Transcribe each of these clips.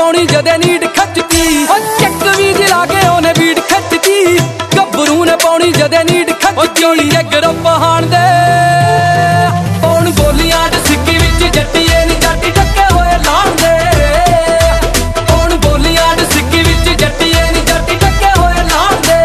पाउणी जदे नीड खचती चक भी जिला के ओने बीट खचती गभरू ने पाउणी जदे नीड खचती ग्रुप हाण दे पौन बोलियां च सिक्की विच जट्टीए नी जट्टी टके होए लाण दे पौन बोलियां च सिक्की विच जट्टीए नी जट्टी टके होए लाण दे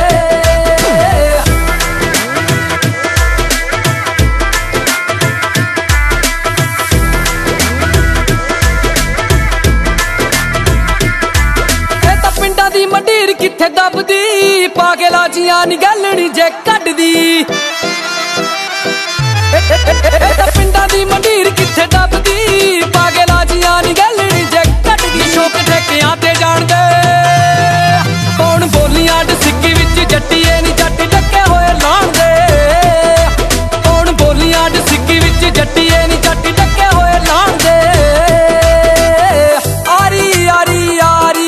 पिंडां दी मंडीर किथे दबदी पाके लाचियां नी गलनी जे कड्डदी पिंडां दी मंडीर किथे दबदी पाके लाचियां नी गलनी जे कड्डदी शौक ठेकियां ते जाण दे कौन बोलियां च सिक्की विच जट्टीए नी जट्टी टके होए लाण दे कौन बोलियां च सिक्की विच जट्टीए नी जट्टी टके होए लाण दे आरी आरी आरी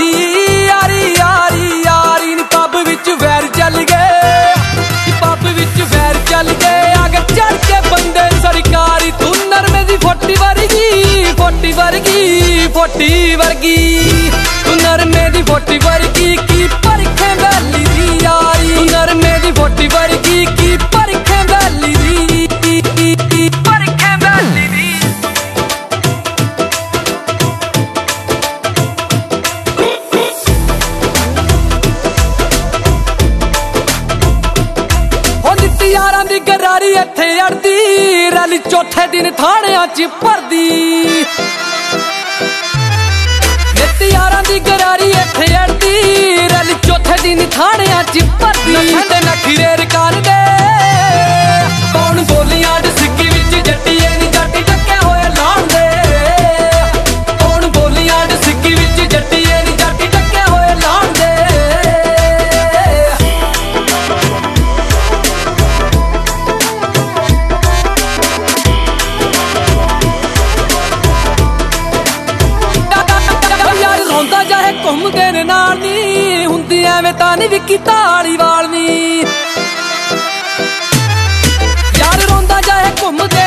वैर चल गए पब विच वैर चल गए आगे चढ़ के बंदे सरकारी तू नरमे दी फोटी वर्गी फोटी वर्गी फोटी वर्गी तू नरमे दी फोटी वर्गी की परखे वैली दी यारी तू नरमे दी फोटी वर्गी की परखे वैली दी परखे वैली दी यारां दी गरारी इत्थे अड़दी रैली चौथे दिन थाणियां च भरदी नित यारां दी गरारी इत्थे अड़दी रैली चौथे दिन थाणियां च भरदी नखंदे नखीरे रकान दे कौन बोलियां च सिक्की विच जट्टीए नी जट्टी टके होए लाण दे कौन बोलियां च सिक्की विच जट्टीए नी जट्टी टके होए लाण दे घूमदे ने नाल नी हुंदी एवें तां नी विकी धालीवाल नी यार रोंदा जाए घूमदे